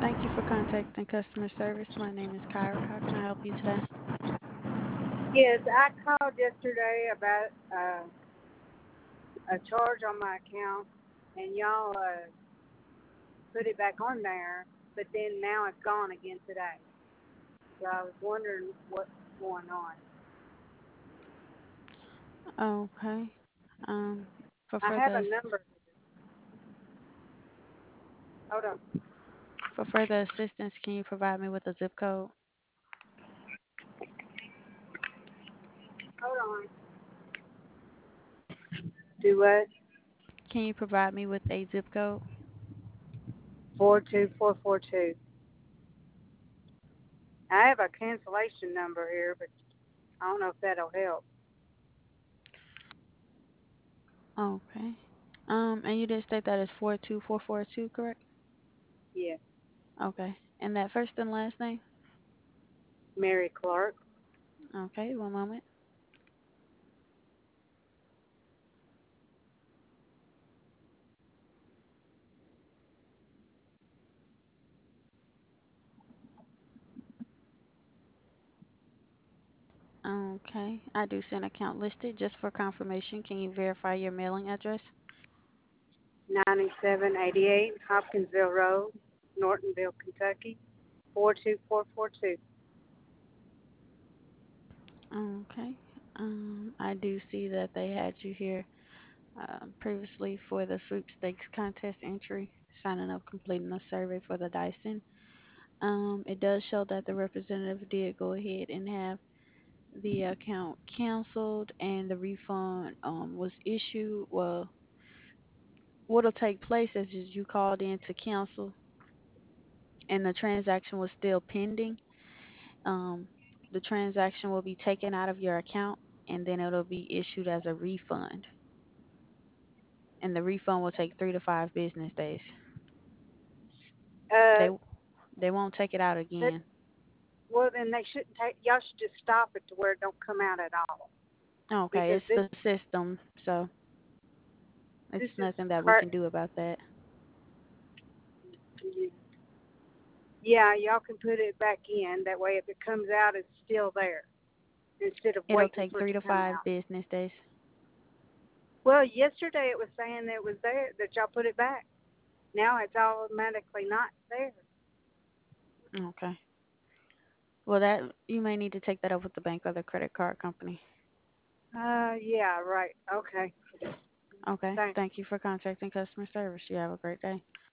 Thank you for contacting customer service. My name is Kyra. How can I help you today? Yes, I called yesterday about a charge on my account, and y'all put it back on there, but then now it's gone again today. So I was wondering what's going on. Okay. Um, for I have further a number. Hold on, for further assistance, can you provide me with a zip code? hold on. Do what? Can you provide me with a zip code? 42442. I have a cancellation number here, but I don't know if that'll help. Okay. And you did state that is 42442, correct? Yeah, Okay. And that first and last name? Mary Clark. Okay, one moment. Okay. I do see an account listed. Just for confirmation, can you verify your mailing address? 9788 Hopkinsville Road, Nortonville, Kentucky, 42442. Okay. I do see that they had you here previously for the sweepstakes contest entry, signing up, completing a survey for the Dyson. It does show that the representative did go ahead and have the account canceled and the refund was issued. Well, what'll take place is you called in to cancel and the transaction was still pending. Um, the transaction will be taken out of your account and then it'll be issued as a refund. And the refund will take 3 to 5 business days. They Uh, they won't take it out that, again. well, then they shouldn't take. Y'all should just stop it to where it don't come out at all. Okay, Because it's the system, so it's this is nothing that we cra- can do about that. Yeah, y'all can put it back in. That way, if it comes out, it's still there instead of It'll waiting take for it three to to come five out. business days. Well, yesterday it was saying that it was there, that y'all put it back. Now it's automatically not there. Okay. Well, that you may need to take that up with the bank or the credit card company. Yeah, right. Okay. Okay. Thanks. Thank you for contacting customer service. You have a great day.